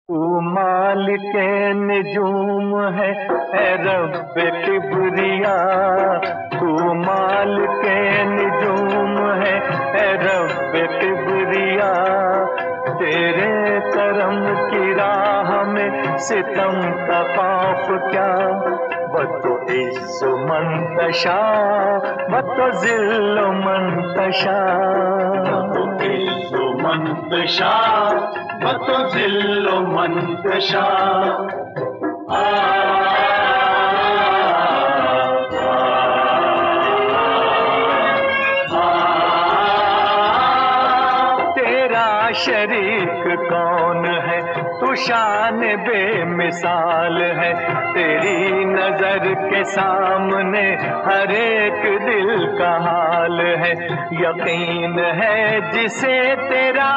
तू मालिके निजूम है ए रब्बे किबरिया। तू मालिके निजूम है ए रब्बे किबरिया। तेरे करम की राह में सितम का खौफ क्या। बतो इज्जो मंतशा बतो जिल्लो मंतशा। बतो इज्जो मंतशा बतो जिल्लो मंतशा। तेरा शरीक कौन है तू शान बेमिसाल है। तेरी नजर के सामने हर एक दिल का हाल है। यकीन है जिसे तेरा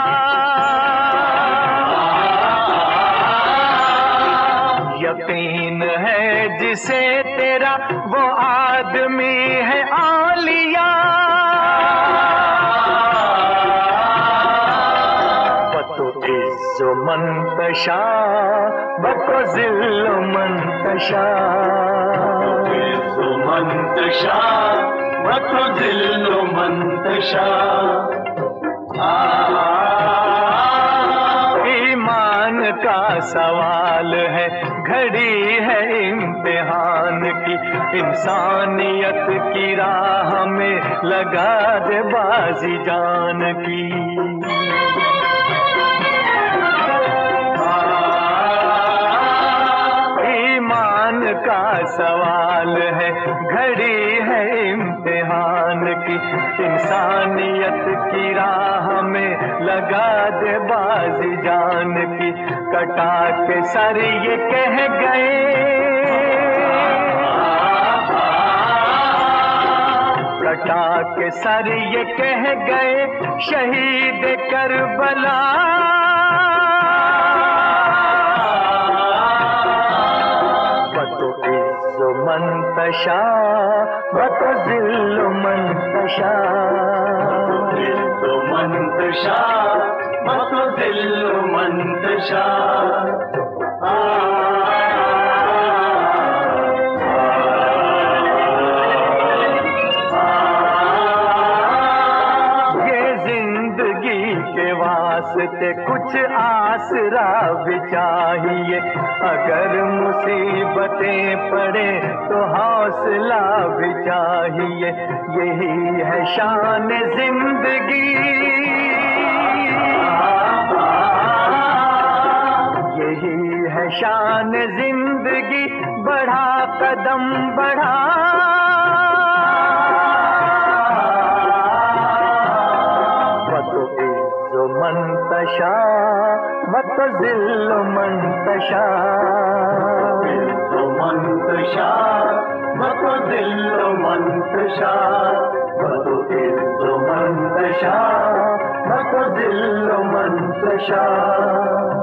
यकीन है जिसे तेरा वो आदमी है औलिया। बतो इज्जो मंतशा बतो जिल्लो मंतशा। इज्जो मंतशा बतो जिल्लो मंतशा। ईमान का सवाल है घड़ी है इम्तिहान की। इंसानियत की राह में लगा दे बाजी जान की। ईमान का सवाल है घड़ी है इम्तिहान की। इंसानियत की राह में लगा दे बाजी जान की। कटा के सर ये कह गए कटा के सर ये कह गए शहीद करबला। बतो इज्जो मंतशा बतो जिल्लो मंतशा। इज्जो मंतशा बतो जिल्लो मंतशा। वास्ते कुछ आसरा भी चाहिए। अगर मुसीबतें पड़े तो हौसला भी चाहिए। यही है शान जिंदगी। यही है शान जिंदगी। बढ़ा कदम बढ़ा मंतशा बतो जिल्लो मंतशा। इज्जो मंतशा बतो जिल्लो मंतशा। बतो इज्जो मंतशा बतो जिल्लो मंतशा।